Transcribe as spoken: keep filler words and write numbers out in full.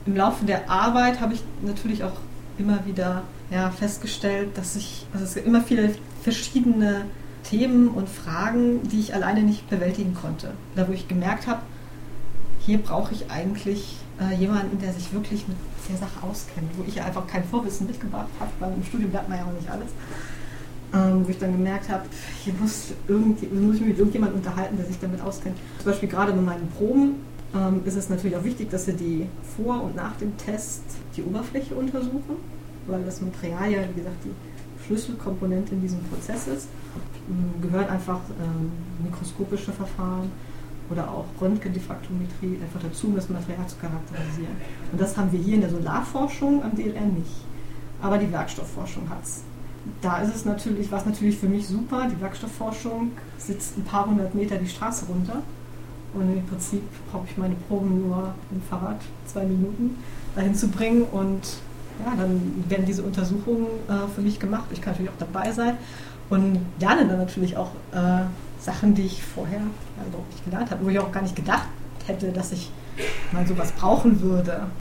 im Laufe der Arbeit habe ich natürlich auch immer wieder ja, festgestellt, dass ich, also es gibt immer viele verschiedene Themen und Fragen, die ich alleine nicht bewältigen konnte. Da wo ich gemerkt habe, hier brauche ich eigentlich äh, jemanden, der sich wirklich mit der Sache auskennt, wo ich einfach kein Vorwissen mitgebracht habe, weil im Studium lernt man ja auch nicht alles. Ähm, wo ich dann gemerkt habe, hier muss, irgendwie, muss ich mich mit irgendjemandem unterhalten, der sich damit auskennt. Zum Beispiel gerade bei meinen Proben ähm, ist es natürlich auch wichtig, dass wir die vor und nach dem Test die Oberfläche untersuchen, weil das Material ja, wie gesagt, die Schlüsselkomponente in diesem Prozess ist. Ähm, gehören einfach ähm, mikroskopische Verfahren oder auch Röntgendiffraktometrie einfach dazu, um das Material zu charakterisieren. Und das haben wir hier in der Solarforschung am D L R nicht. Aber die Werkstoffforschung hat es. Da ist es natürlich, war es natürlich für mich super. Die Werkstoffforschung sitzt ein paar hundert Meter die Straße runter. Und im Prinzip brauche ich meine Proben nur mit dem Fahrrad zwei Minuten dahin zu bringen. Und ja, dann werden diese Untersuchungen äh, für mich gemacht. Ich kann natürlich auch dabei sein und lerne dann natürlich auch äh, Sachen, die ich vorher ja, überhaupt nicht gelernt habe, wo ich auch gar nicht gedacht hätte, dass ich mal sowas brauchen würde.